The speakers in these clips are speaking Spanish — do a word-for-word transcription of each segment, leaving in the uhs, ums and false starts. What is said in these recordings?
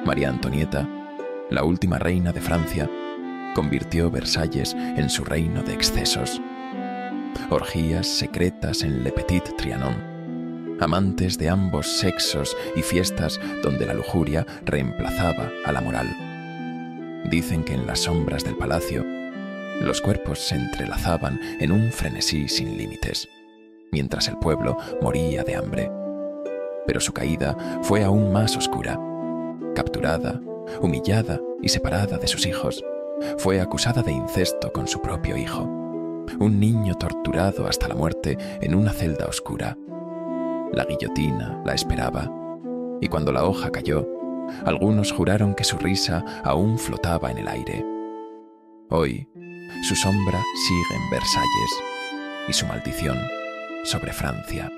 María Antonieta, la última reina de Francia, convirtió Versalles en su reino de excesos. Orgías secretas en Le Petit Trianon, amantes de ambos sexos y fiestas donde la lujuria reemplazaba a la moral. Dicen que en las sombras del palacio los cuerpos se entrelazaban en un frenesí sin límites, mientras el pueblo moría de hambre. Pero su caída fue aún más oscura. Capturada, humillada y separada de sus hijos, fue acusada de incesto con su propio hijo, un niño torturado hasta la muerte en una celda oscura. La guillotina la esperaba, y cuando la hoja cayó, algunos juraron que su risa aún flotaba en el aire. Hoy, su sombra sigue en Versalles y su maldición sobre Francia.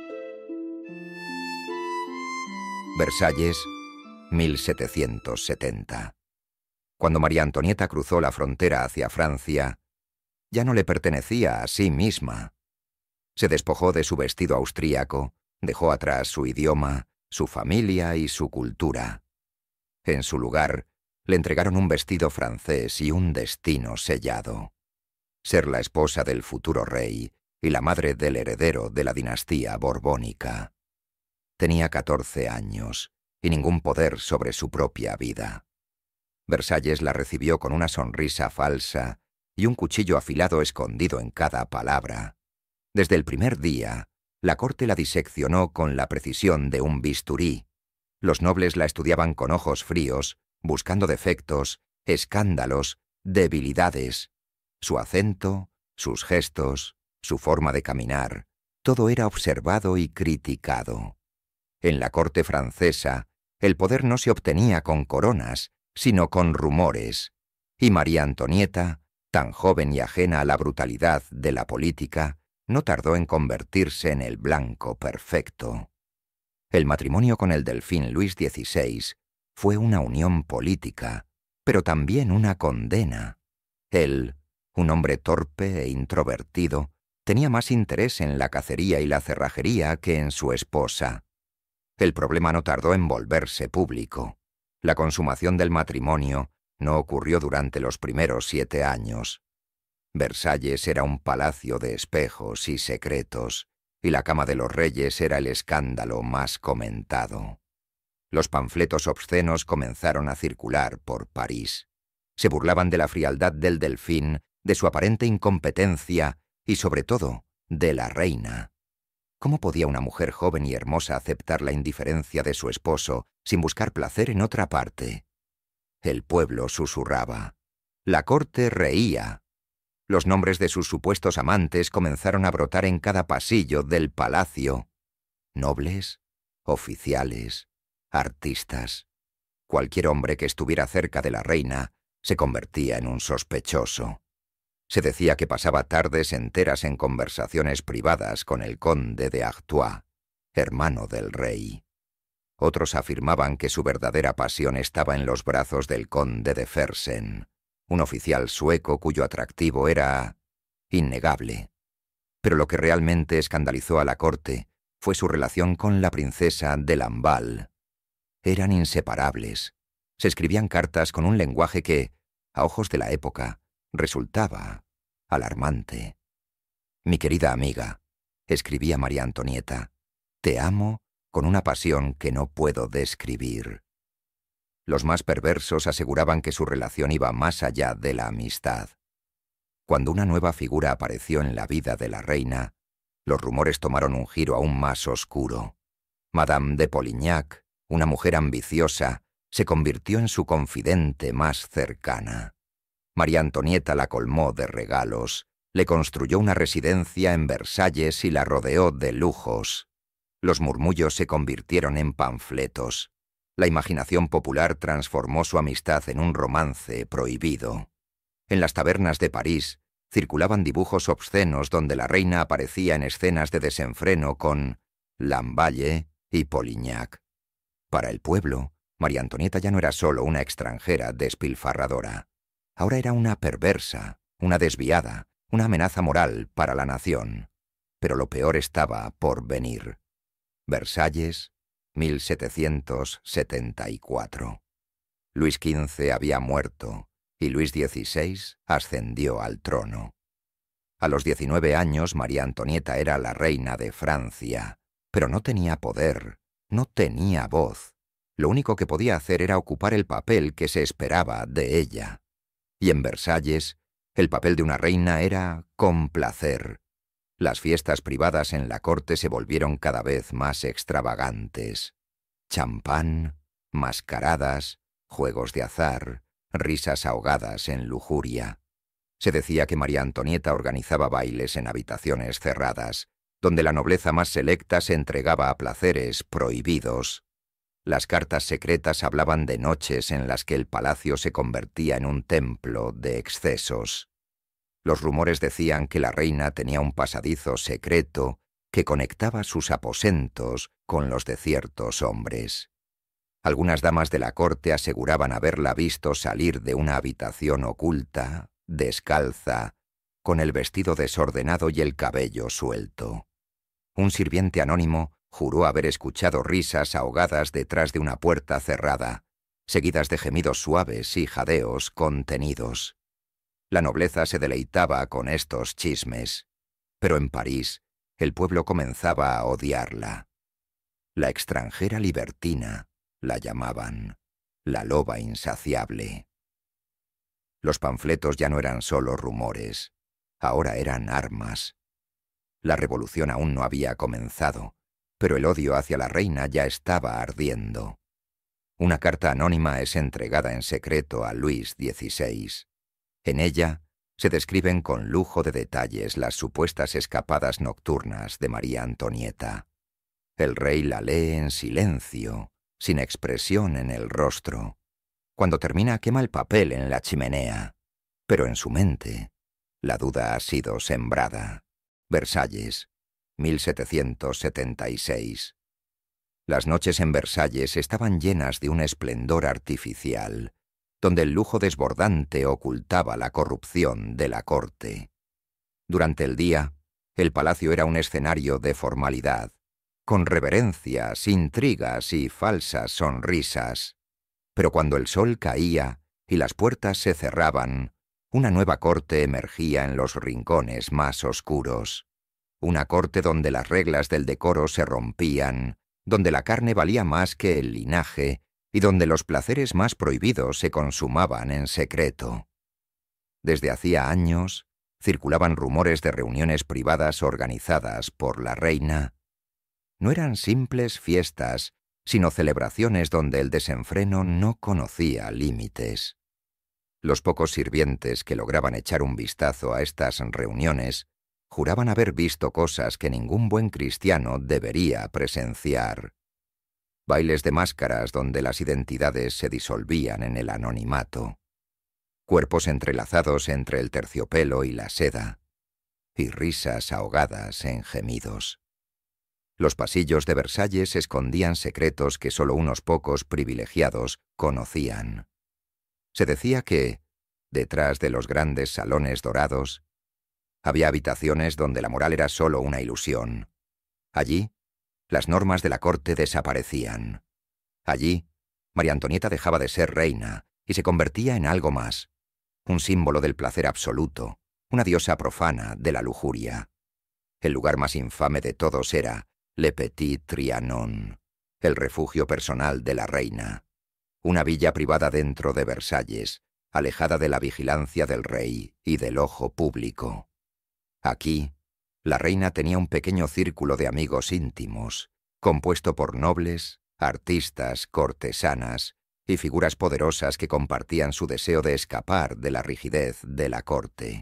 Versalles, mil setecientos setenta. Cuando María Antonieta cruzó la frontera hacia Francia, ya no le pertenecía a sí misma. Se despojó de su vestido austríaco, dejó atrás su idioma, su familia y su cultura. En su lugar, le entregaron un vestido francés y un destino sellado: ser la esposa del futuro rey y la madre del heredero de la dinastía borbónica. Tenía catorce años y ningún poder sobre su propia vida. Versalles la recibió con una sonrisa falsa y un cuchillo afilado escondido en cada palabra. Desde el primer día, la corte la diseccionó con la precisión de un bisturí. Los nobles la estudiaban con ojos fríos, buscando defectos, escándalos, debilidades. Su acento, sus gestos, su forma de caminar, todo era observado y criticado. En la corte francesa, el poder no se obtenía con coronas, sino con rumores, y María Antonieta, tan joven y ajena a la brutalidad de la política, no tardó en convertirse en el blanco perfecto. El matrimonio con el delfín Luis dieciséis fue una unión política, pero también una condena. Él, un hombre torpe e introvertido, tenía más interés en la cacería y la cerrajería que en su esposa. El problema no tardó en volverse público. La consumación del matrimonio no ocurrió durante los primeros siete años. Versalles era un palacio de espejos y secretos, y la cama de los reyes era el escándalo más comentado. Los panfletos obscenos comenzaron a circular por París. Se burlaban de la frialdad del delfín, de su aparente incompetencia y, sobre todo, de la reina. ¿Cómo podía una mujer joven y hermosa aceptar la indiferencia de su esposo sin buscar placer en otra parte? El pueblo susurraba. La corte reía. Los nombres de sus supuestos amantes comenzaron a brotar en cada pasillo del palacio. Nobles, oficiales, artistas. Cualquier hombre que estuviera cerca de la reina se convertía en un sospechoso. Se decía que pasaba tardes enteras en conversaciones privadas con el conde de Artois, hermano del rey. Otros afirmaban que su verdadera pasión estaba en los brazos del conde de Fersen, un oficial sueco cuyo atractivo era innegable. Pero lo que realmente escandalizó a la corte fue su relación con la princesa de Lamballe. Eran inseparables. Se escribían cartas con un lenguaje que, a ojos de la época, resultaba alarmante. «Mi querida amiga», escribía María Antonieta, «te amo con una pasión que no puedo describir». Los más perversos aseguraban que su relación iba más allá de la amistad. Cuando una nueva figura apareció en la vida de la reina, los rumores tomaron un giro aún más oscuro. Madame de Polignac, una mujer ambiciosa, se convirtió en su confidente más cercana. María Antonieta la colmó de regalos, le construyó una residencia en Versalles y la rodeó de lujos. Los murmullos se convirtieron en panfletos. La imaginación popular transformó su amistad en un romance prohibido. En las tabernas de París circulaban dibujos obscenos donde la reina aparecía en escenas de desenfreno con Lamballe y Polignac. Para el pueblo, María Antonieta ya no era solo una extranjera despilfarradora. Ahora era una perversa, una desviada, una amenaza moral para la nación. Pero lo peor estaba por venir. Versalles, mil setecientos setenta y cuatro. Luis quince había muerto y Luis dieciséis ascendió al trono. A los diecinueve años María Antonieta era la reina de Francia, pero no tenía poder, no tenía voz. Lo único que podía hacer era ocupar el papel que se esperaba de ella. Y en Versalles, el papel de una reina era complacer. Las fiestas privadas en la corte se volvieron cada vez más extravagantes. Champán, mascaradas, juegos de azar, risas ahogadas en lujuria. Se decía que María Antonieta organizaba bailes en habitaciones cerradas, donde la nobleza más selecta se entregaba a placeres prohibidos. Las cartas secretas hablaban de noches en las que el palacio se convertía en un templo de excesos. Los rumores decían que la reina tenía un pasadizo secreto que conectaba sus aposentos con los de ciertos hombres. Algunas damas de la corte aseguraban haberla visto salir de una habitación oculta, descalza, con el vestido desordenado y el cabello suelto. Un sirviente anónimo juró haber escuchado risas ahogadas detrás de una puerta cerrada, seguidas de gemidos suaves y jadeos contenidos. La nobleza se deleitaba con estos chismes, pero en París el pueblo comenzaba a odiarla. La extranjera libertina, la llamaban, la loba insaciable. Los panfletos ya no eran solo rumores, ahora eran armas. La revolución aún no había comenzado, pero el odio hacia la reina ya estaba ardiendo. Una carta anónima es entregada en secreto a Luis dieciséis. En ella se describen con lujo de detalles las supuestas escapadas nocturnas de María Antonieta. El rey la lee en silencio, sin expresión en el rostro. Cuando termina quema el papel en la chimenea, pero en su mente la duda ha sido sembrada. Versalles, mil setecientos setenta y seis. Las noches en Versalles estaban llenas de un esplendor artificial, donde el lujo desbordante ocultaba la corrupción de la corte. Durante el día, el palacio era un escenario de formalidad, con reverencias, intrigas y falsas sonrisas. Pero cuando el sol caía y las puertas se cerraban, una nueva corte emergía en los rincones más oscuros. Una corte donde las reglas del decoro se rompían, donde la carne valía más que el linaje y donde los placeres más prohibidos se consumaban en secreto. Desde hacía años circulaban rumores de reuniones privadas organizadas por la reina. No eran simples fiestas, sino celebraciones donde el desenfreno no conocía límites. Los pocos sirvientes que lograban echar un vistazo a estas reuniones juraban haber visto cosas que ningún buen cristiano debería presenciar. Bailes de máscaras donde las identidades se disolvían en el anonimato. Cuerpos entrelazados entre el terciopelo y la seda. Y risas ahogadas en gemidos. Los pasillos de Versalles escondían secretos que solo unos pocos privilegiados conocían. Se decía que, detrás de los grandes salones dorados, había habitaciones donde la moral era solo una ilusión. Allí, las normas de la corte desaparecían. Allí, María Antonieta dejaba de ser reina y se convertía en algo más, un símbolo del placer absoluto, una diosa profana de la lujuria. El lugar más infame de todos era Le Petit Trianon, el refugio personal de la reina, una villa privada dentro de Versalles, alejada de la vigilancia del rey y del ojo público. Aquí, la reina tenía un pequeño círculo de amigos íntimos, compuesto por nobles, artistas, cortesanas y figuras poderosas que compartían su deseo de escapar de la rigidez de la corte.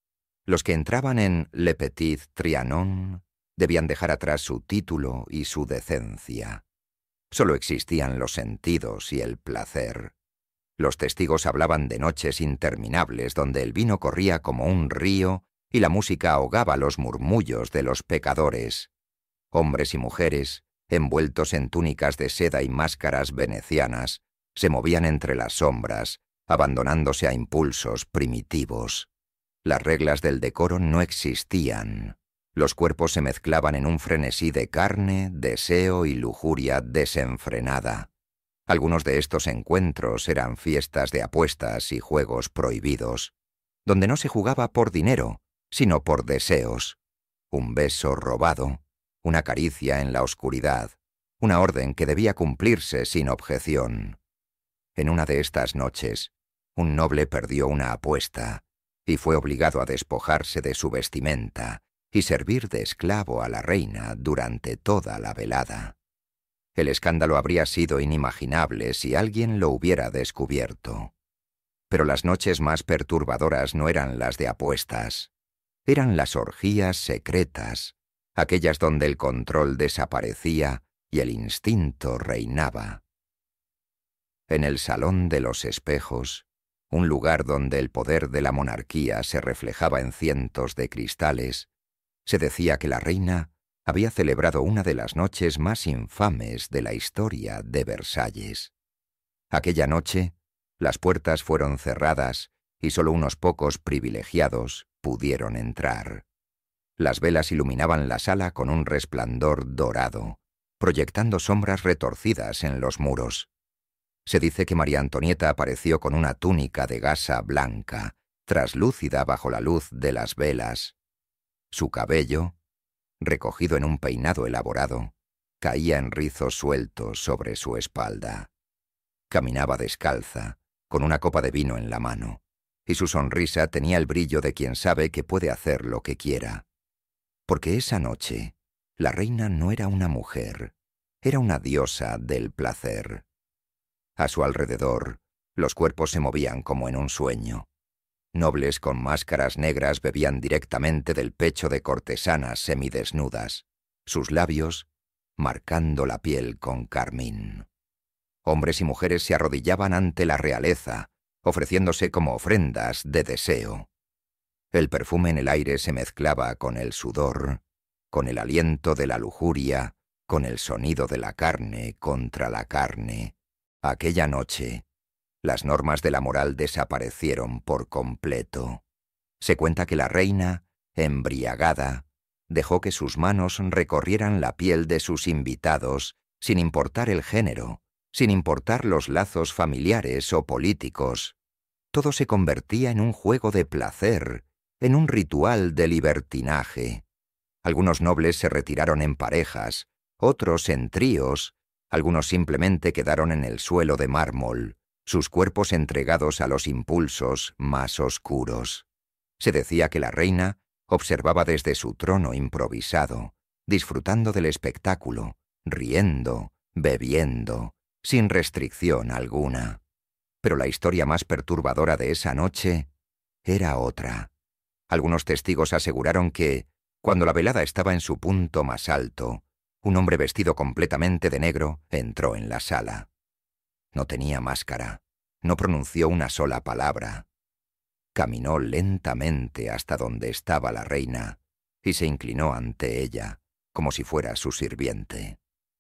Los que entraban en Le Petit Trianon debían dejar atrás su título y su decencia. Solo existían los sentidos y el placer. Los testigos hablaban de noches interminables donde el vino corría como un río y la música ahogaba los murmullos de los pecadores. Hombres y mujeres, envueltos en túnicas de seda y máscaras venecianas, se movían entre las sombras, abandonándose a impulsos primitivos. Las reglas del decoro no existían. Los cuerpos se mezclaban en un frenesí de carne, deseo y lujuria desenfrenada. Algunos de estos encuentros eran fiestas de apuestas y juegos prohibidos, donde no se jugaba por dinero, sino por deseos. Un beso robado, una caricia en la oscuridad, una orden que debía cumplirse sin objeción. En una de estas noches, un noble perdió una apuesta y fue obligado a despojarse de su vestimenta y servir de esclavo a la reina durante toda la velada. El escándalo habría sido inimaginable si alguien lo hubiera descubierto. Pero las noches más perturbadoras no eran las de apuestas. Eran las orgías secretas, aquellas donde el control desaparecía y el instinto reinaba. En el Salón de los Espejos, un lugar donde el poder de la monarquía se reflejaba en cientos de cristales, se decía que la reina había celebrado una de las noches más infames de la historia de Versalles. Aquella noche, las puertas fueron cerradas y solo unos pocos privilegiados pudieron entrar. Las velas iluminaban la sala con un resplandor dorado, proyectando sombras retorcidas en los muros. Se dice que María Antonieta apareció con una túnica de gasa blanca, traslúcida bajo la luz de las velas. Su cabello, recogido en un peinado elaborado, caía en rizos sueltos sobre su espalda. Caminaba descalza, con una copa de vino en la mano, y su sonrisa tenía el brillo de quien sabe que puede hacer lo que quiera. Porque esa noche, la reina no era una mujer, era una diosa del placer. A su alrededor, los cuerpos se movían como en un sueño. Nobles con máscaras negras bebían directamente del pecho de cortesanas semidesnudas, sus labios marcando la piel con carmín. Hombres y mujeres se arrodillaban ante la realeza, ofreciéndose como ofrendas de deseo. El perfume en el aire se mezclaba con el sudor, con el aliento de la lujuria, con el sonido de la carne contra la carne. Aquella noche, las normas de la moral desaparecieron por completo. Se cuenta que la reina, embriagada, dejó que sus manos recorrieran la piel de sus invitados, sin importar el género, sin importar los lazos familiares o políticos. Todo se convertía en un juego de placer, en un ritual de libertinaje. Algunos nobles se retiraron en parejas, otros en tríos, algunos simplemente quedaron en el suelo de mármol, sus cuerpos entregados a los impulsos más oscuros. Se decía que la reina observaba desde su trono improvisado, disfrutando del espectáculo, riendo, bebiendo, sin restricción alguna. Pero la historia más perturbadora de esa noche era otra. Algunos testigos aseguraron que, cuando la velada estaba en su punto más alto, un hombre vestido completamente de negro entró en la sala. No tenía máscara, no pronunció una sola palabra. Caminó lentamente hasta donde estaba la reina y se inclinó ante ella, como si fuera su sirviente.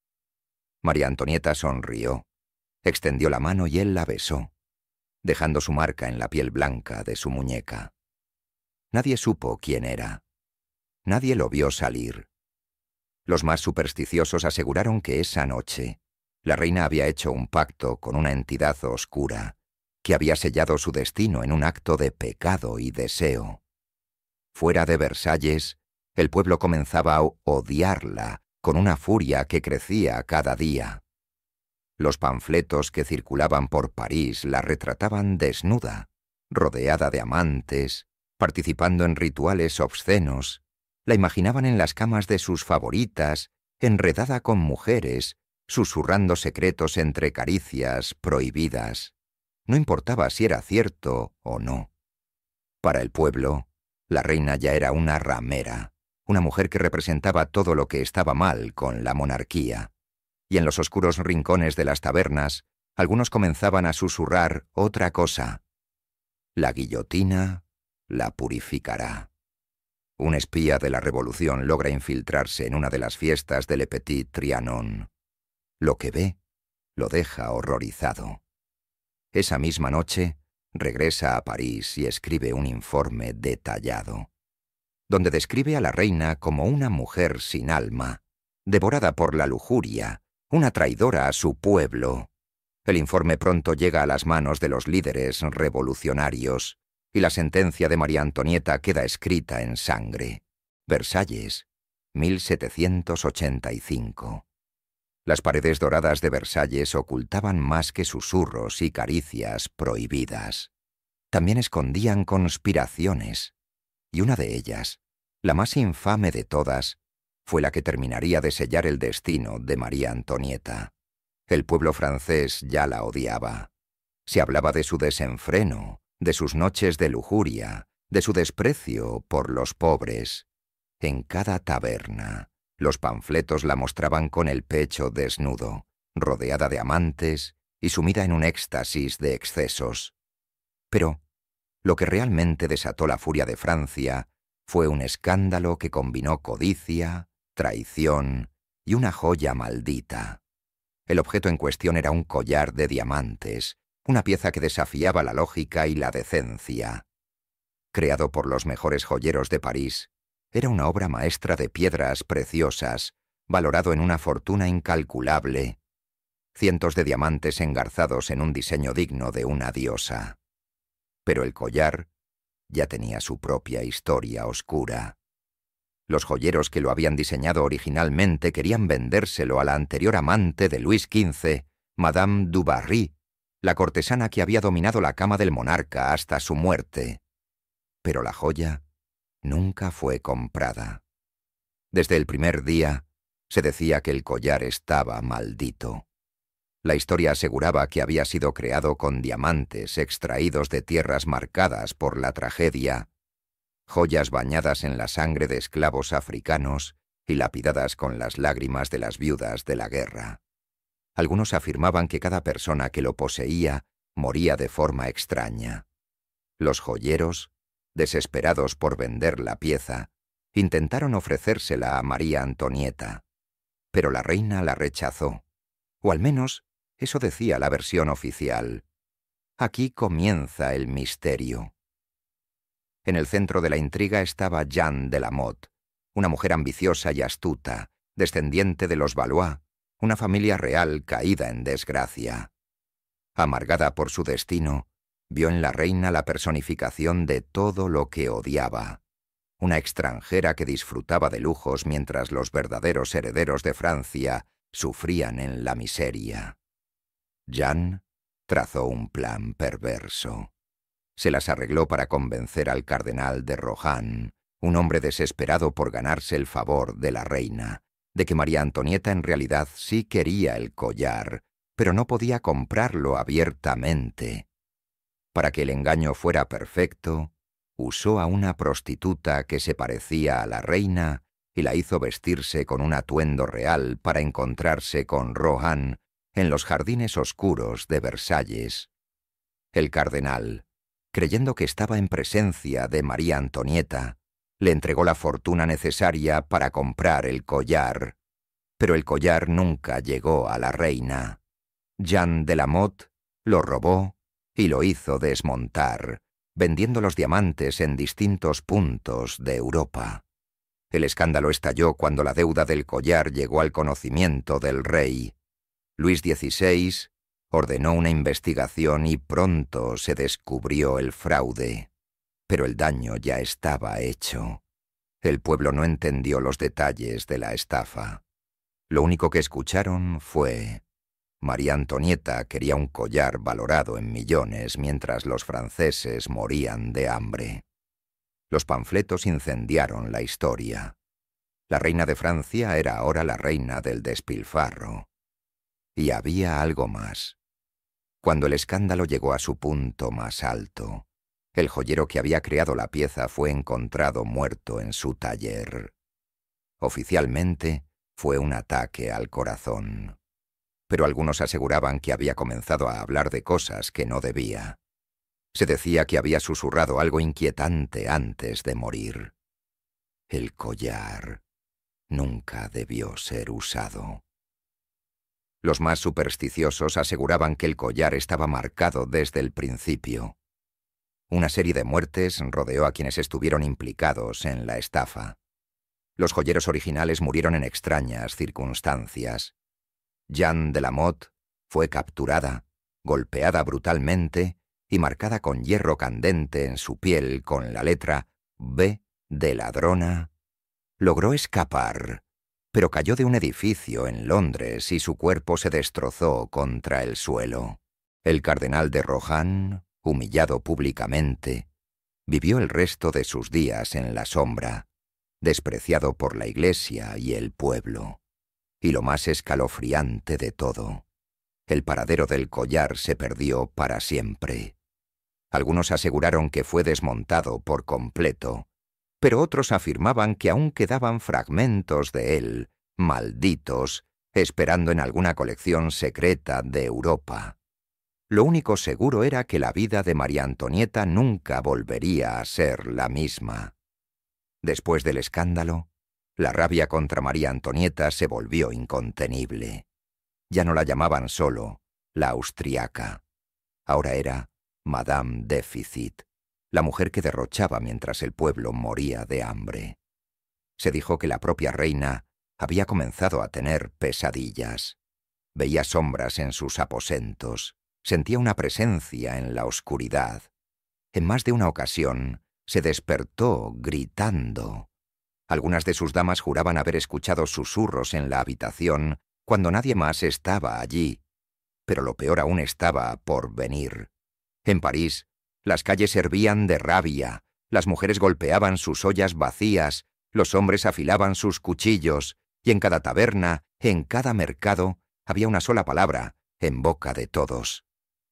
María Antonieta sonrió, extendió la mano y él la besó, dejando su marca en la piel blanca de su muñeca. Nadie supo quién era. Nadie lo vio salir. Los más supersticiosos aseguraron que esa noche la reina había hecho un pacto con una entidad oscura que había sellado su destino en un acto de pecado y deseo. Fuera de Versalles, el pueblo comenzaba a odiarla con una furia que crecía cada día. Los panfletos que circulaban por París la retrataban desnuda, rodeada de amantes, participando en rituales obscenos. La imaginaban en las camas de sus favoritas, enredada con mujeres, susurrando secretos entre caricias prohibidas. No importaba si era cierto o no. Para el pueblo, la reina ya era una ramera, una mujer que representaba todo lo que estaba mal con la monarquía. Y en los oscuros rincones de las tabernas, algunos comenzaban a susurrar otra cosa. La guillotina la purificará. Un espía de la revolución logra infiltrarse en una de las fiestas de Le Petit Trianon. Lo que ve, lo deja horrorizado. Esa misma noche, regresa a París y escribe un informe detallado, donde describe a la reina como una mujer sin alma, devorada por la lujuria, una traidora a su pueblo. El informe pronto llega a las manos de los líderes revolucionarios y la sentencia de María Antonieta queda escrita en sangre. Versalles, mil setecientos ochenta y cinco. Las paredes doradas de Versalles ocultaban más que susurros y caricias prohibidas. También escondían conspiraciones, y una de ellas, la más infame de todas, fue la que terminaría de sellar el destino de María Antonieta. El pueblo francés ya la odiaba. Se hablaba de su desenfreno, de sus noches de lujuria, de su desprecio por los pobres. En cada taberna, los panfletos la mostraban con el pecho desnudo, rodeada de amantes y sumida en un éxtasis de excesos. Pero lo que realmente desató la furia de Francia fue un escándalo que combinó codicia, traición y una joya maldita. El objeto en cuestión era un collar de diamantes, una pieza que desafiaba la lógica y la decencia. Creado por los mejores joyeros de París, era una obra maestra de piedras preciosas, valorado en una fortuna incalculable. Cientos de diamantes engarzados en un diseño digno de una diosa. Pero el collar ya tenía su propia historia oscura. Los joyeros que lo habían diseñado originalmente querían vendérselo a la anterior amante de Luis quince, Madame du Barry, la cortesana que había dominado la cama del monarca hasta su muerte. Pero la joya nunca fue comprada. Desde el primer día se decía que el collar estaba maldito. La historia aseguraba que había sido creado con diamantes extraídos de tierras marcadas por la tragedia, joyas bañadas en la sangre de esclavos africanos y lapidadas con las lágrimas de las viudas de la guerra. Algunos afirmaban que cada persona que lo poseía moría de forma extraña. Los joyeros, desesperados por vender la pieza, intentaron ofrecérsela a María Antonieta, pero la reina la rechazó, o al menos eso decía la versión oficial. Aquí comienza el misterio. En el centro de la intriga estaba Jeanne de la Motte, una mujer ambiciosa y astuta, descendiente de los Valois, una familia real caída en desgracia. Amargada por su destino, vio en la reina la personificación de todo lo que odiaba, una extranjera que disfrutaba de lujos mientras los verdaderos herederos de Francia sufrían en la miseria. Jeanne trazó un plan perverso. Se las arregló para convencer al cardenal de Rohan, un hombre desesperado por ganarse el favor de la reina, de que María Antonieta en realidad sí quería el collar, pero no podía comprarlo abiertamente. Para que el engaño fuera perfecto, usó a una prostituta que se parecía a la reina y la hizo vestirse con un atuendo real para encontrarse con Rohan en los jardines oscuros de Versalles. El cardenal, creyendo que estaba en presencia de María Antonieta, le entregó la fortuna necesaria para comprar el collar, pero el collar nunca llegó a la reina. Jeanne de la Motte lo robó y lo hizo desmontar, vendiendo los diamantes en distintos puntos de Europa. El escándalo estalló cuando la deuda del collar llegó al conocimiento del rey. Luis dieciséis ordenó una investigación y pronto se descubrió el fraude. Pero el daño ya estaba hecho. El pueblo no entendió los detalles de la estafa. Lo único que escucharon fue: María Antonieta quería un collar valorado en millones mientras los franceses morían de hambre. Los panfletos incendiaron la historia. La reina de Francia era ahora la reina del despilfarro. Y había algo más. Cuando el escándalo llegó a su punto más alto, el joyero que había creado la pieza fue encontrado muerto en su taller. Oficialmente, fue un ataque al corazón. Pero algunos aseguraban que había comenzado a hablar de cosas que no debía. Se decía que había susurrado algo inquietante antes de morir. El collar nunca debió ser usado. Los más supersticiosos aseguraban que el collar estaba marcado desde el principio. Una serie de muertes rodeó a quienes estuvieron implicados en la estafa. Los joyeros originales murieron en extrañas circunstancias. Jeanne de la Motte fue capturada golpeada brutalmente y marcada con hierro candente en su piel con la letra B de ladrona, logró escapar, pero cayó de un edificio en Londres y su cuerpo se destrozó contra el suelo. El cardenal de Rohan, humillado públicamente, vivió el resto de sus días en la sombra, despreciado por la Iglesia y el pueblo. Y lo más escalofriante de todo, el paradero del collar se perdió para siempre. Algunos aseguraron que fue desmontado por completo, pero otros afirmaban que aún quedaban fragmentos de él, malditos, esperando en alguna colección secreta de Europa. Lo único seguro era que la vida de María Antonieta nunca volvería a ser la misma. Después del escándalo, la rabia contra María Antonieta se volvió incontenible. Ya no la llamaban solo la austriaca. Ahora era Madame Déficit, la mujer que derrochaba mientras el pueblo moría de hambre. Se dijo que la propia reina había comenzado a tener pesadillas. Veía sombras en sus aposentos, sentía una presencia en la oscuridad. En más de una ocasión se despertó gritando. Algunas de sus damas juraban haber escuchado susurros en la habitación cuando nadie más estaba allí. Pero lo peor aún estaba por venir. En París, las calles hervían de rabia, las mujeres golpeaban sus ollas vacías, los hombres afilaban sus cuchillos, y en cada taberna, en cada mercado, había una sola palabra en boca de todos: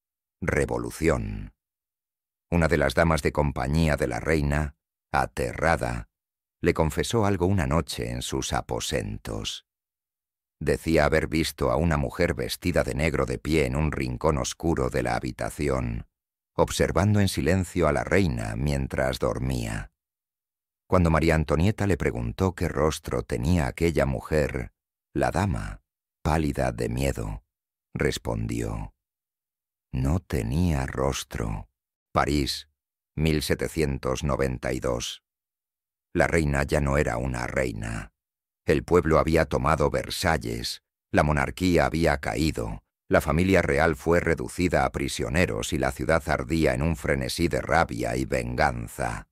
revolución. Una de las damas de compañía de la reina, aterrada, le confesó algo una noche en sus aposentos. Decía haber visto a una mujer vestida de negro de pie en un rincón oscuro de la habitación, observando en silencio a la reina mientras dormía. Cuando María Antonieta le preguntó qué rostro tenía aquella mujer, la dama, pálida de miedo, respondió: no tenía rostro. París, mil setecientos noventa y dos. La reina ya no era una reina. El pueblo había tomado Versalles, la monarquía había caído, la familia real fue reducida a prisioneros y la ciudad ardía en un frenesí de rabia y venganza.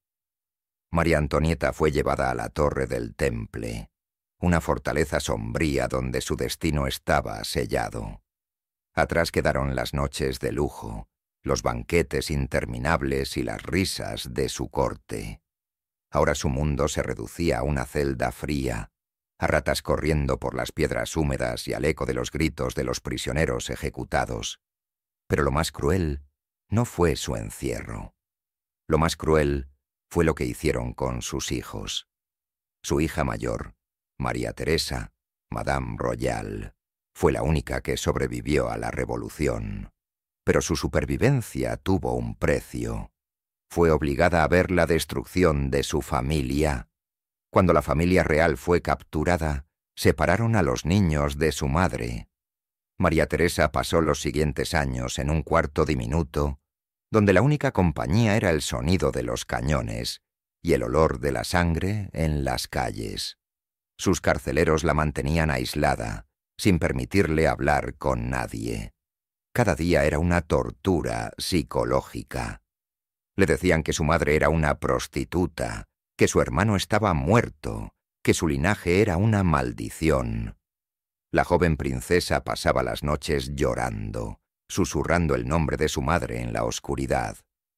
María Antonieta fue llevada a la torre del Temple, una fortaleza sombría donde su destino estaba sellado. Atrás quedaron las noches de lujo, los banquetes interminables y las risas de su corte. Ahora su mundo se reducía a una celda fría, a ratas corriendo por las piedras húmedas y al eco de los gritos de los prisioneros ejecutados. Pero lo más cruel no fue su encierro. Lo más cruel fue lo que hicieron con sus hijos. Su hija mayor, María Teresa, Madame Royale, fue la única que sobrevivió a la revolución. Pero su supervivencia tuvo un precio. Fue obligada a ver la destrucción de su familia. Cuando la familia real fue capturada, separaron a los niños de su madre. María Teresa pasó los siguientes años en un cuarto diminuto, donde la única compañía era el sonido de los cañones y el olor de la sangre en las calles. Sus carceleros la mantenían aislada, sin permitirle hablar con nadie. Cada día era una tortura psicológica. Le decían que su madre era una prostituta, que su hermano estaba muerto, que su linaje era una maldición. La joven princesa pasaba las noches llorando, susurrando el nombre de su madre en la oscuridad.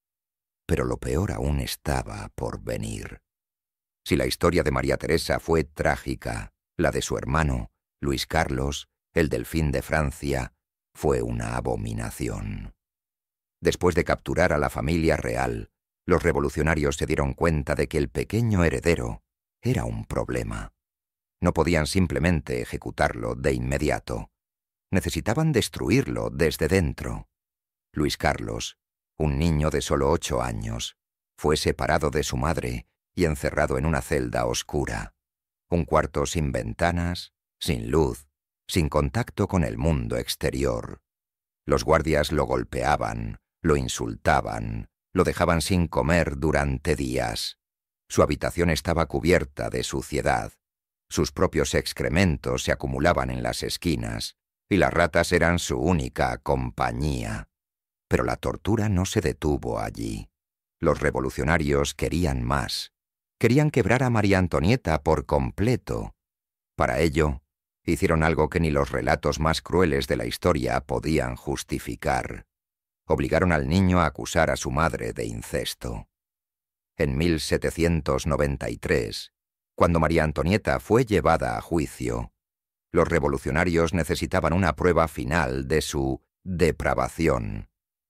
Pero lo peor aún estaba por venir. Si la historia de María Teresa fue trágica, la de su hermano, Luis Carlos, el delfín de Francia, fue una abominación. Después de capturar a la familia real, los revolucionarios se dieron cuenta de que el pequeño heredero era un problema. No podían simplemente ejecutarlo de inmediato. Necesitaban destruirlo desde dentro. Luis Carlos, un niño de solo ocho años, fue separado de su madre y encerrado en una celda oscura. Un cuarto sin ventanas, sin luz, sin contacto con el mundo exterior. Los guardias lo golpeaban, lo insultaban, lo dejaban sin comer durante días. Su habitación estaba cubierta de suciedad. Sus propios excrementos se acumulaban en las esquinas, y las ratas eran su única compañía. Pero la tortura no se detuvo allí. Los revolucionarios querían más. Querían quebrar a María Antonieta por completo. Para ello, hicieron algo que ni los relatos más crueles de la historia podían justificar. Obligaron al niño a acusar a su madre de incesto. En mil setecientos noventa y tres, cuando María Antonieta fue llevada a juicio, los revolucionarios necesitaban una prueba final de su depravación.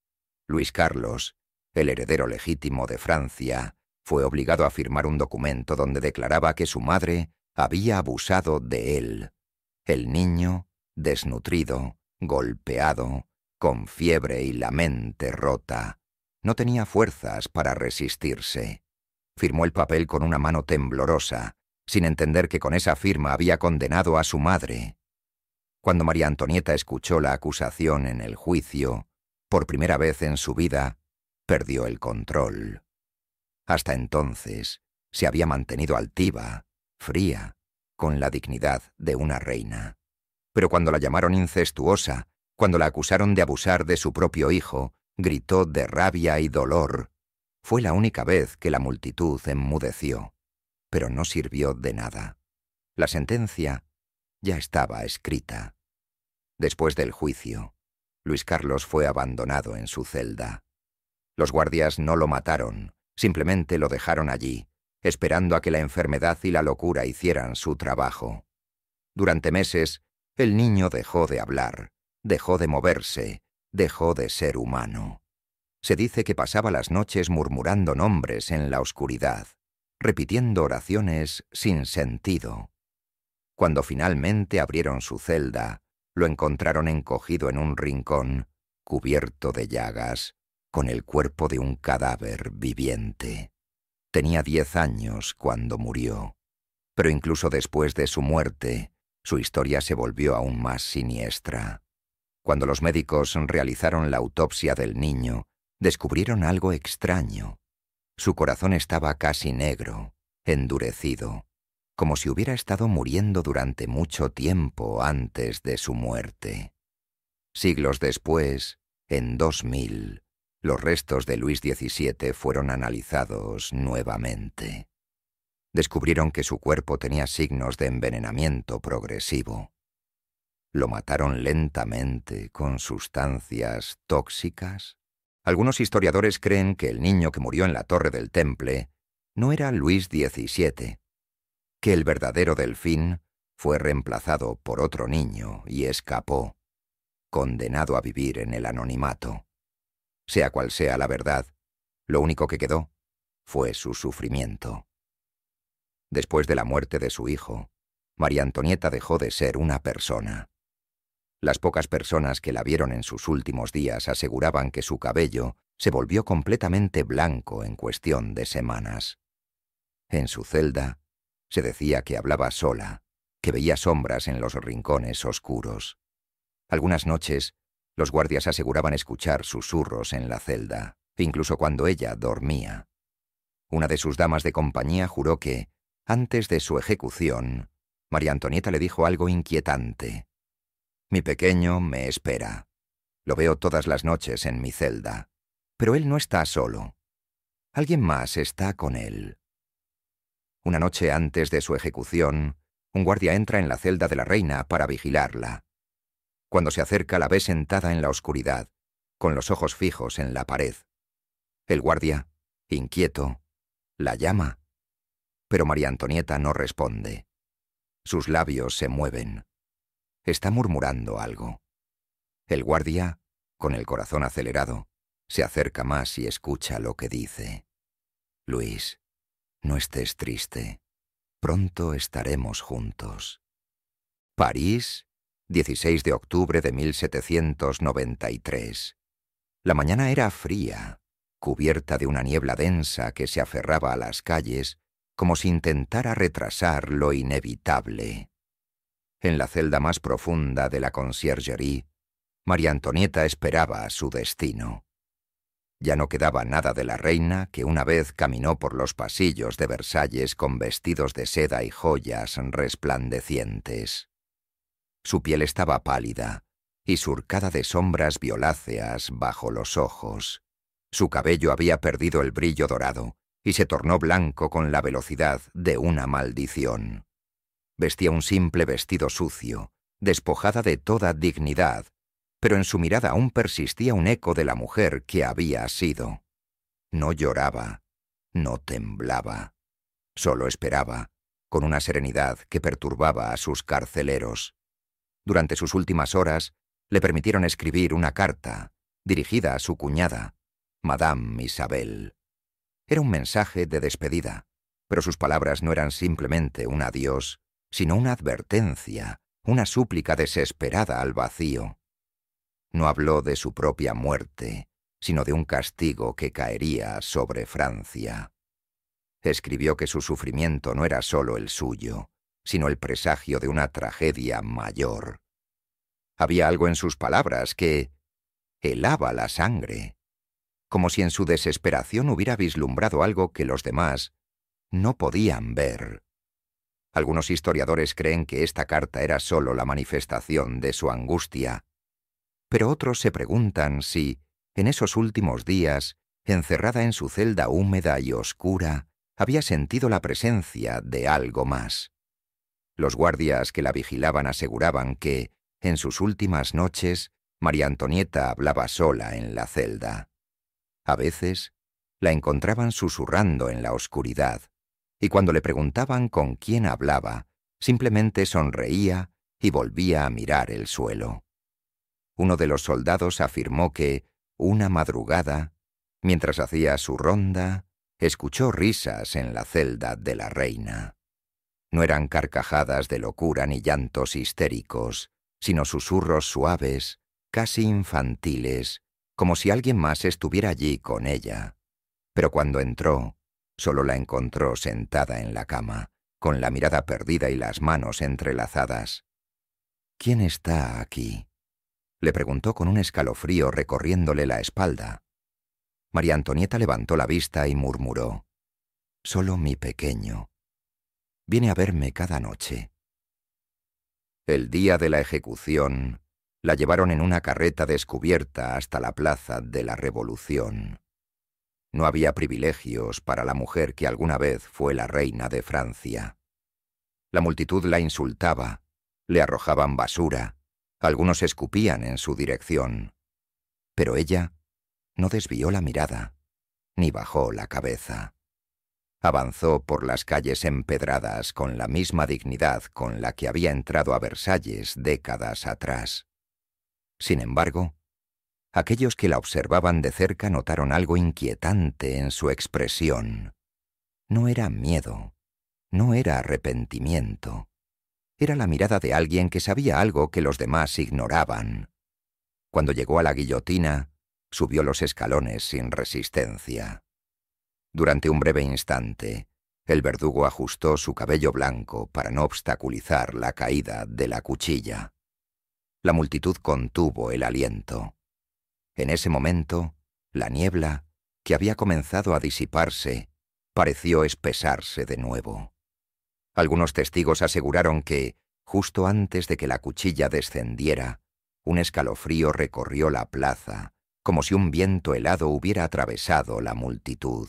Luis Carlos, el heredero legítimo de Francia, fue obligado a firmar un documento donde declaraba que su madre había abusado de él. El niño, desnutrido, golpeado, con fiebre y la mente rota, no tenía fuerzas para resistirse. Firmó el papel con una mano temblorosa, sin entender que con esa firma había condenado a su madre. Cuando María Antonieta escuchó la acusación en el juicio, por primera vez en su vida, perdió el control. Hasta entonces, se había mantenido altiva, fría, con la dignidad de una reina. Pero cuando la llamaron incestuosa, cuando la acusaron de abusar de su propio hijo, gritó de rabia y dolor. Fue la única vez que la multitud enmudeció, pero no sirvió de nada. La sentencia ya estaba escrita. Después del juicio, Luis Carlos fue abandonado en su celda. Los guardias no lo mataron, simplemente lo dejaron allí, esperando a que la enfermedad y la locura hicieran su trabajo. Durante meses, el niño dejó de hablar, dejó de moverse, dejó de ser humano. Se dice que pasaba las noches murmurando nombres en la oscuridad, repitiendo oraciones sin sentido. Cuando finalmente abrieron su celda, lo encontraron encogido en un rincón, cubierto de llagas, con el cuerpo de un cadáver viviente. Tenía diez años cuando murió, pero incluso después de su muerte, su historia se volvió aún más siniestra. Cuando los médicos realizaron la autopsia del niño, descubrieron algo extraño. Su corazón estaba casi negro, endurecido, como si hubiera estado muriendo durante mucho tiempo antes de su muerte. Siglos después, en dos mil, los restos de Luis diecisiete fueron analizados nuevamente. Descubrieron que su cuerpo tenía signos de envenenamiento progresivo. ¿Lo mataron lentamente con sustancias tóxicas? Algunos historiadores creen que el niño que murió en la Torre del Temple no era Luis diecisiete, que el verdadero Delfín fue reemplazado por otro niño y escapó, condenado a vivir en el anonimato. Sea cual sea la verdad, lo único que quedó fue su sufrimiento. Después de la muerte de su hijo, María Antonieta dejó de ser una persona. Las pocas personas que la vieron en sus últimos días aseguraban que su cabello se volvió completamente blanco en cuestión de semanas. En su celda, se decía que hablaba sola, que veía sombras en los rincones oscuros. Algunas noches, los guardias aseguraban escuchar susurros en la celda, incluso cuando ella dormía. Una de sus damas de compañía juró que, antes de su ejecución, María Antonieta le dijo algo inquietante. «Mi pequeño me espera. Lo veo todas las noches en mi celda. Pero él no está solo. Alguien más está con él». Una noche antes de su ejecución, un guardia entra en la celda de la reina para vigilarla. Cuando se acerca la ve sentada en la oscuridad, con los ojos fijos en la pared. El guardia, inquieto, la llama, pero María Antonieta no responde. Sus labios se mueven. Está murmurando algo. El guardia, con el corazón acelerado, se acerca más y escucha lo que dice. «Luis, no estés triste. Pronto estaremos juntos». París, dieciséis de octubre de mil setecientos noventa y tres. La mañana era fría, cubierta de una niebla densa que se aferraba a las calles como si intentara retrasar lo inevitable. En la celda más profunda de la conciergerie, María Antonieta esperaba su destino. Ya no quedaba nada de la reina que una vez caminó por los pasillos de Versalles con vestidos de seda y joyas resplandecientes. Su piel estaba pálida, y surcada de sombras violáceas bajo los ojos. Su cabello había perdido el brillo dorado y se tornó blanco con la velocidad de una maldición. Vestía un simple vestido sucio, despojada de toda dignidad, pero en su mirada aún persistía un eco de la mujer que había sido. No lloraba, no temblaba, solo esperaba, con una serenidad que perturbaba a sus carceleros. Durante sus últimas horas le permitieron escribir una carta, dirigida a su cuñada, Madame Isabel. Era un mensaje de despedida, pero sus palabras no eran simplemente un adiós, sino una advertencia, una súplica desesperada al vacío. No habló de su propia muerte, sino de un castigo que caería sobre Francia. Escribió que su sufrimiento no era solo el suyo, sino el presagio de una tragedia mayor. Había algo en sus palabras que helaba la sangre, como si en su desesperación hubiera vislumbrado algo que los demás no podían ver. Algunos historiadores creen que esta carta era solo la manifestación de su angustia, pero otros se preguntan si, en esos últimos días, encerrada en su celda húmeda y oscura, había sentido la presencia de algo más. Los guardias que la vigilaban aseguraban que, en sus últimas noches, María Antonieta hablaba sola en la celda. A veces, la encontraban susurrando en la oscuridad, y cuando le preguntaban con quién hablaba, simplemente sonreía y volvía a mirar el suelo. Uno de los soldados afirmó que, una madrugada, mientras hacía su ronda, escuchó risas en la celda de la reina. No eran carcajadas de locura ni llantos histéricos, sino susurros suaves, casi infantiles, como si alguien más estuviera allí con ella. Pero cuando entró, solo la encontró sentada en la cama, con la mirada perdida y las manos entrelazadas. «¿Quién está aquí?», le preguntó con un escalofrío recorriéndole la espalda. María Antonieta levantó la vista y murmuró: «Solo mi pequeño. Viene a verme cada noche». El día de la ejecución, la llevaron en una carreta descubierta hasta la Plaza de la Revolución. No había privilegios para la mujer que alguna vez fue la reina de Francia. La multitud la insultaba, le arrojaban basura, algunos escupían en su dirección. Pero ella no desvió la mirada, ni bajó la cabeza. Avanzó por las calles empedradas con la misma dignidad con la que había entrado a Versalles décadas atrás. Sin embargo, aquellos que la observaban de cerca notaron algo inquietante en su expresión. No era miedo, no era arrepentimiento. Era la mirada de alguien que sabía algo que los demás ignoraban. Cuando llegó a la guillotina, subió los escalones sin resistencia. Durante un breve instante, el verdugo ajustó su cabello blanco para no obstaculizar la caída de la cuchilla. La multitud contuvo el aliento. En ese momento, la niebla, que había comenzado a disiparse, pareció espesarse de nuevo. Algunos testigos aseguraron que, justo antes de que la cuchilla descendiera, un escalofrío recorrió la plaza, como si un viento helado hubiera atravesado la multitud.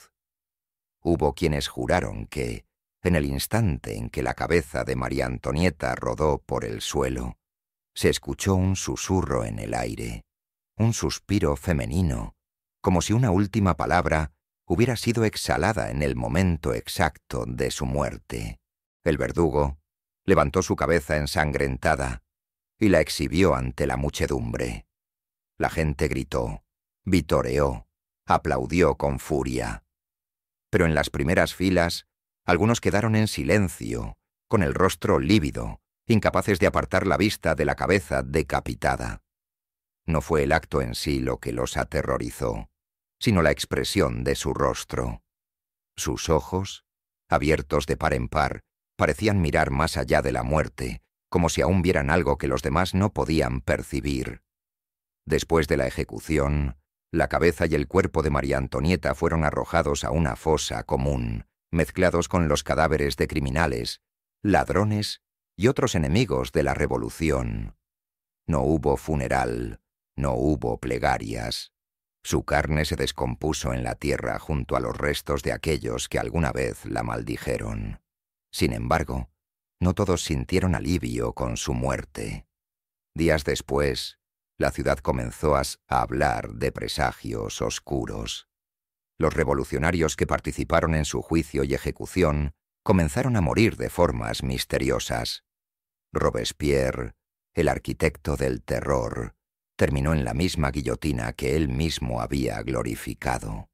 Hubo quienes juraron que, en el instante en que la cabeza de María Antonieta rodó por el suelo, se escuchó un susurro en el aire, un suspiro femenino, como si una última palabra hubiera sido exhalada en el momento exacto de su muerte. El verdugo levantó su cabeza ensangrentada y la exhibió ante la muchedumbre. La gente gritó, vitoreó, aplaudió con furia. Pero en las primeras filas, algunos quedaron en silencio, con el rostro lívido, incapaces de apartar la vista de la cabeza decapitada. No fue el acto en sí lo que los aterrorizó, sino la expresión de su rostro. Sus ojos, abiertos de par en par, parecían mirar más allá de la muerte, como si aún vieran algo que los demás no podían percibir. Después de la ejecución, la cabeza y el cuerpo de María Antonieta fueron arrojados a una fosa común, mezclados con los cadáveres de criminales, ladrones y otros enemigos de la Revolución. No hubo funeral, no hubo plegarias. Su carne se descompuso en la tierra junto a los restos de aquellos que alguna vez la maldijeron. Sin embargo, no todos sintieron alivio con su muerte. Días después, la ciudad comenzó a hablar de presagios oscuros. Los revolucionarios que participaron en su juicio y ejecución comenzaron a morir de formas misteriosas. Robespierre, el arquitecto del terror, terminó en la misma guillotina que él mismo había glorificado.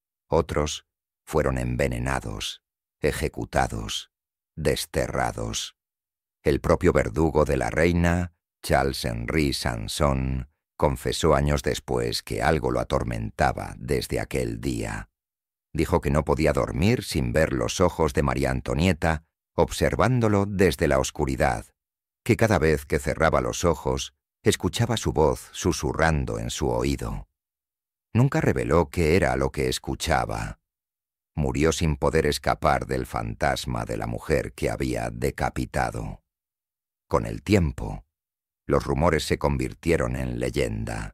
Otros fueron envenenados, ejecutados, desterrados. El propio verdugo de la reina, Charles-Henri Sanson, confesó años después que algo lo atormentaba desde aquel día. Dijo que no podía dormir sin ver los ojos de María Antonieta observándolo desde la oscuridad, que cada vez que cerraba los ojos escuchaba su voz susurrando en su oído. Nunca reveló qué era lo que escuchaba. Murió sin poder escapar del fantasma de la mujer que había decapitado. Con el tiempo, los rumores se convirtieron en leyenda.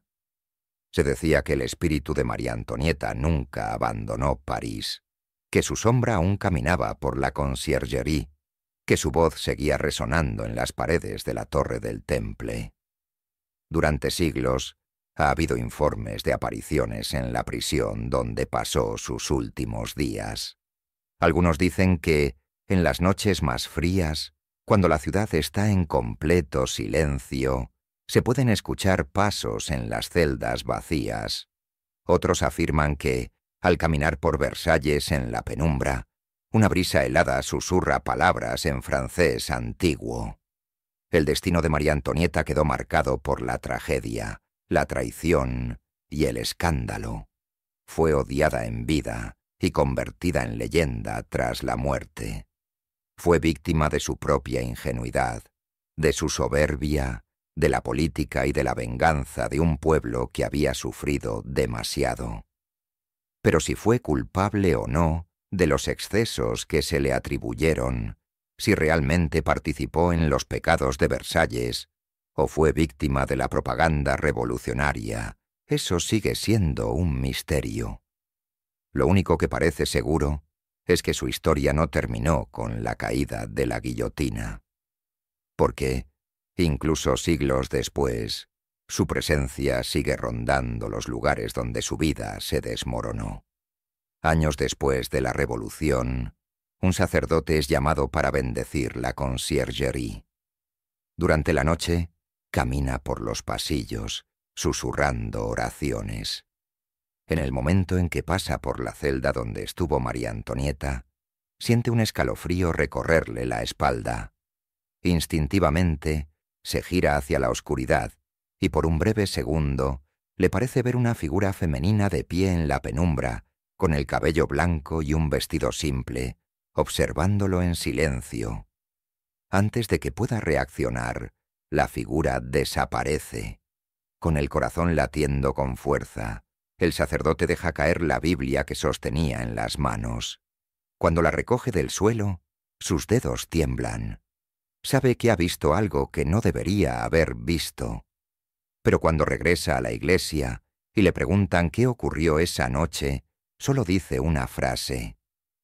Se decía que el espíritu de María Antonieta nunca abandonó París, que su sombra aún caminaba por la Conciergerie, que su voz seguía resonando en las paredes de la torre del Temple. Durante siglos ha habido informes de apariciones en la prisión donde pasó sus últimos días. Algunos dicen que, en las noches más frías, cuando la ciudad está en completo silencio, se pueden escuchar pasos en las celdas vacías. Otros afirman que, al caminar por Versalles en la penumbra, una brisa helada susurra palabras en francés antiguo. El destino de María Antonieta quedó marcado por la tragedia, la traición y el escándalo. Fue odiada en vida y convertida en leyenda tras la muerte. Fue víctima de su propia ingenuidad, de su soberbia, de la política y de la venganza de un pueblo que había sufrido demasiado. Pero si fue culpable o no de los excesos que se le atribuyeron, si realmente participó en los pecados de Versalles o fue víctima de la propaganda revolucionaria, eso sigue siendo un misterio. Lo único que parece seguro es que su historia no terminó con la caída de la guillotina. Porque, incluso siglos después, su presencia sigue rondando los lugares donde su vida se desmoronó. Años después de la Revolución, un sacerdote es llamado para bendecir la Conciergerie. Durante la noche, camina por los pasillos, susurrando oraciones. En el momento en que pasa por la celda donde estuvo María Antonieta, siente un escalofrío recorrerle la espalda. Instintivamente, se gira hacia la oscuridad y por un breve segundo le parece ver una figura femenina de pie en la penumbra, con el cabello blanco y un vestido simple, observándolo en silencio. Antes de que pueda reaccionar, la figura desaparece. Con el corazón latiendo con fuerza, el sacerdote deja caer la Biblia que sostenía en las manos. Cuando la recoge del suelo, sus dedos tiemblan. Sabe que ha visto algo que no debería haber visto. Pero cuando regresa a la iglesia y le preguntan qué ocurrió esa noche, solo dice una frase: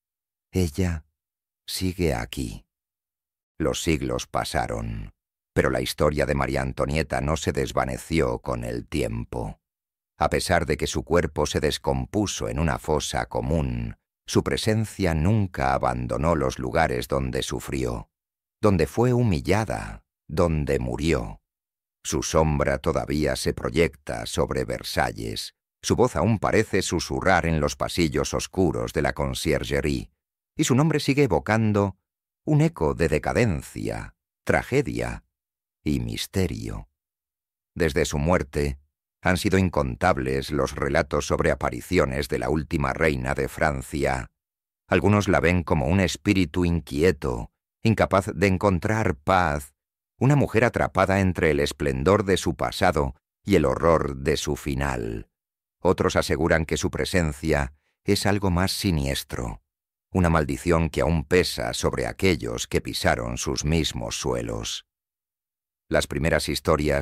«Ella sigue aquí». Los siglos pasaron, pero la historia de María Antonieta no se desvaneció con el tiempo. A pesar de que su cuerpo se descompuso en una fosa común, su presencia nunca abandonó los lugares donde sufrió, donde fue humillada, donde murió. Su sombra todavía se proyecta sobre Versalles, su voz aún parece susurrar en los pasillos oscuros de la Conciergerie, y su nombre sigue evocando un eco de decadencia, tragedia y misterio. Desde su muerte, han sido incontables los relatos sobre apariciones de la última reina de Francia. Algunos la ven como un espíritu inquieto, incapaz de encontrar paz, una mujer atrapada entre el esplendor de su pasado y el horror de su final. Otros aseguran que su presencia es algo más siniestro, una maldición que aún pesa sobre aquellos que pisaron sus mismos suelos. Las primeras historias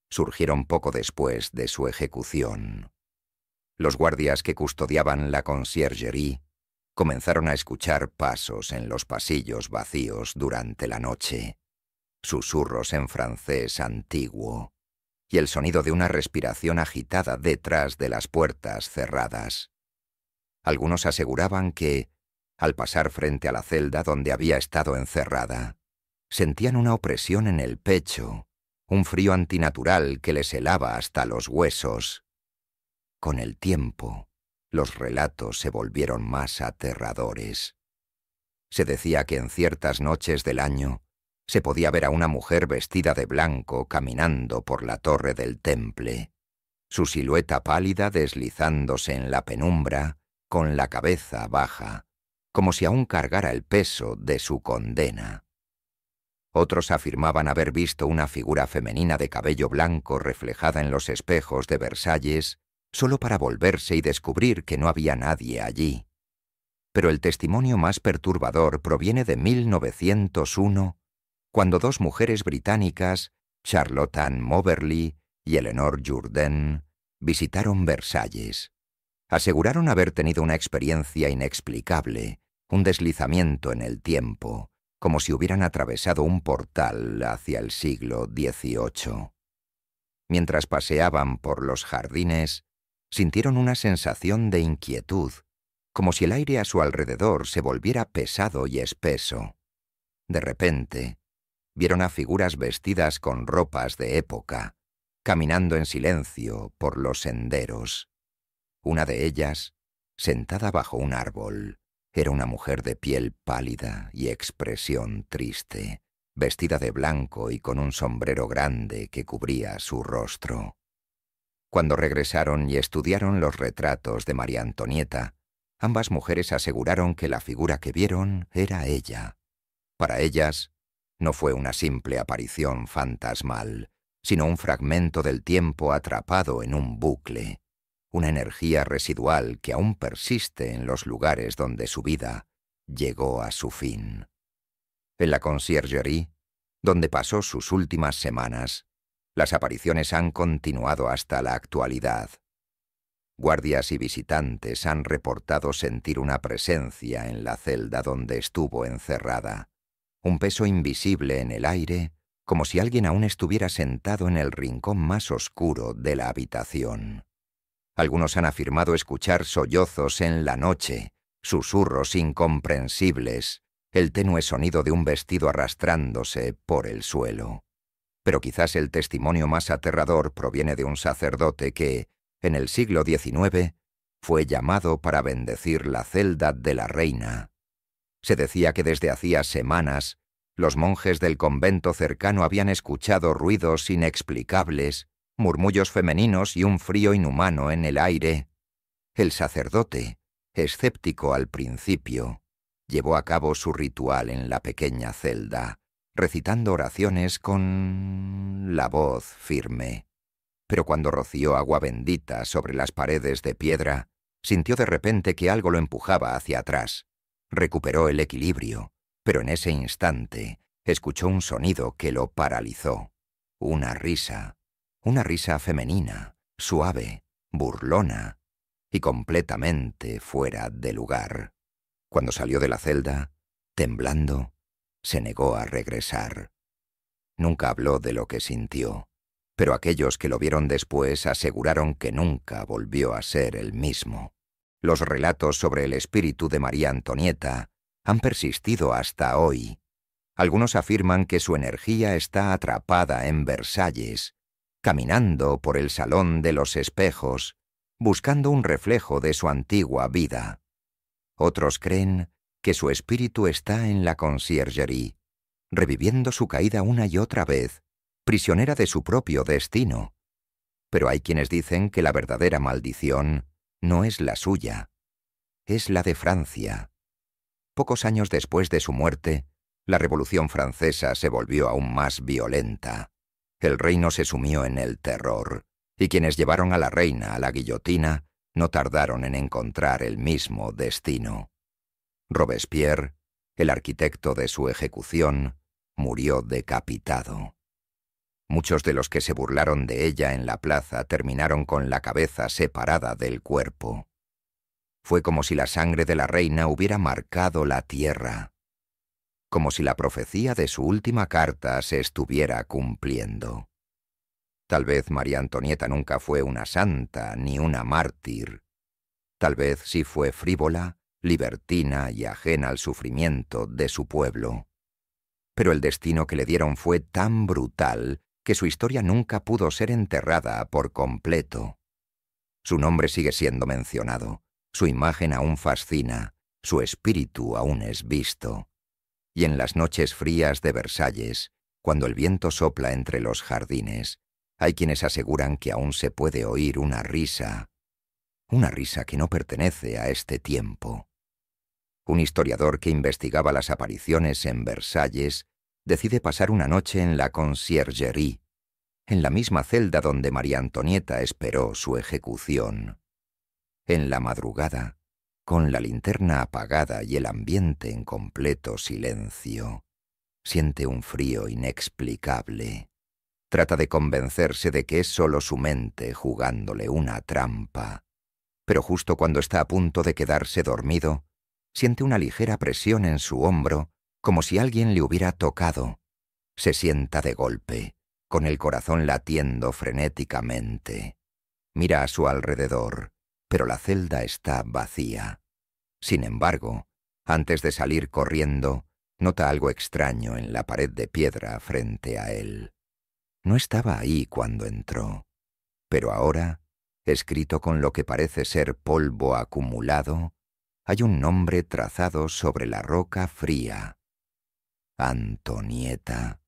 surgieron poco después de su ejecución. Los guardias que custodiaban la conciergerie comenzaron a escuchar pasos en los pasillos vacíos durante la noche, susurros en francés antiguo y el sonido de una respiración agitada detrás de las puertas cerradas. Algunos aseguraban que, al pasar frente a la celda donde había estado encerrada, sentían una opresión en el pecho, un frío antinatural que les helaba hasta los huesos. Con el tiempo, los relatos se volvieron más aterradores. Se decía que en ciertas noches del año se podía ver a una mujer vestida de blanco caminando por la torre del Temple, su silueta pálida deslizándose en la penumbra con la cabeza baja, como si aún cargara el peso de su condena. Otros afirmaban haber visto una figura femenina de cabello blanco reflejada en los espejos de Versalles solo para volverse y descubrir que no había nadie allí. Pero el testimonio más perturbador proviene de mil novecientos uno, cuando dos mujeres británicas, Charlotte Ann Moberly y Eleanor Jourdain, visitaron Versalles. Aseguraron haber tenido una experiencia inexplicable, un deslizamiento en el tiempo, como si hubieran atravesado un portal hacia el siglo dieciocho. Mientras paseaban por los jardines, sintieron una sensación de inquietud, como si el aire a su alrededor se volviera pesado y espeso. De repente, vieron a figuras vestidas con ropas de época, caminando en silencio por los senderos. Una de ellas, sentada bajo un árbol, era una mujer de piel pálida y expresión triste, vestida de blanco y con un sombrero grande que cubría su rostro. Cuando regresaron y estudiaron los retratos de María Antonieta, ambas mujeres aseguraron que la figura que vieron era ella. Para ellas, no fue una simple aparición fantasmal, sino un fragmento del tiempo atrapado en un bucle, una energía residual que aún persiste en los lugares donde su vida llegó a su fin. En la conciergerie, donde pasó sus últimas semanas, las apariciones han continuado hasta la actualidad. Guardias y visitantes han reportado sentir una presencia en la celda donde estuvo encerrada, un peso invisible en el aire, como si alguien aún estuviera sentado en el rincón más oscuro de la habitación. Algunos han afirmado escuchar sollozos en la noche, susurros incomprensibles, el tenue sonido de un vestido arrastrándose por el suelo. Pero quizás el testimonio más aterrador proviene de un sacerdote que, en el siglo diecinueve, fue llamado para bendecir la celda de la reina. Se decía que desde hacía semanas los monjes del convento cercano habían escuchado ruidos inexplicables, murmullos femeninos y un frío inhumano en el aire. El sacerdote, escéptico al principio, llevó a cabo su ritual en la pequeña celda, recitando oraciones con la voz firme. Pero cuando roció agua bendita sobre las paredes de piedra, sintió de repente que algo lo empujaba hacia atrás. Recuperó el equilibrio, pero en ese instante escuchó un sonido que lo paralizó. Una risa, una risa femenina, suave, burlona y completamente fuera de lugar. Cuando salió de la celda, temblando, se negó a regresar. Nunca habló de lo que sintió, pero aquellos que lo vieron después aseguraron que nunca volvió a ser el mismo. Los relatos sobre el espíritu de María Antonieta han persistido hasta hoy. Algunos afirman que su energía está atrapada en Versalles, caminando por el salón de los espejos, buscando un reflejo de su antigua vida. Otros creen que su espíritu está en la conciergerie, reviviendo su caída una y otra vez, prisionera de su propio destino. Pero hay quienes dicen que la verdadera maldición no es la suya, es la de Francia. Pocos años después de su muerte, la Revolución Francesa se volvió aún más violenta. El reino se sumió en el terror, y quienes llevaron a la reina a la guillotina no tardaron en encontrar el mismo destino. Robespierre, el arquitecto de su ejecución, murió decapitado. Muchos de los que se burlaron de ella en la plaza terminaron con la cabeza separada del cuerpo. Fue como si la sangre de la reina hubiera marcado la tierra, como si la profecía de su última carta se estuviera cumpliendo. Tal vez María Antonieta nunca fue una santa ni una mártir. Tal vez sí fue frívola, libertina y ajena al sufrimiento de su pueblo. Pero el destino que le dieron fue tan brutal que su historia nunca pudo ser enterrada por completo. Su nombre sigue siendo mencionado, su imagen aún fascina, su espíritu aún es visto. Y en las noches frías de Versalles, cuando el viento sopla entre los jardines, hay quienes aseguran que aún se puede oír una risa, una risa que no pertenece a este tiempo. Un historiador que investigaba las apariciones en Versalles decide pasar una noche en la Conciergerie, en la misma celda donde María Antonieta esperó su ejecución. En la madrugada, con la linterna apagada y el ambiente en completo silencio, siente un frío inexplicable. Trata de convencerse de que es solo su mente jugándole una trampa. Pero justo cuando está a punto de quedarse dormido, siente una ligera presión en su hombro, como si alguien le hubiera tocado. Se sienta de golpe, con el corazón latiendo frenéticamente. Mira a su alrededor, pero la celda está vacía. Sin embargo, antes de salir corriendo, nota algo extraño en la pared de piedra frente a él. No estaba ahí cuando entró, pero ahora, escrito con lo que parece ser polvo acumulado, hay un nombre trazado sobre la roca fría. Antonieta.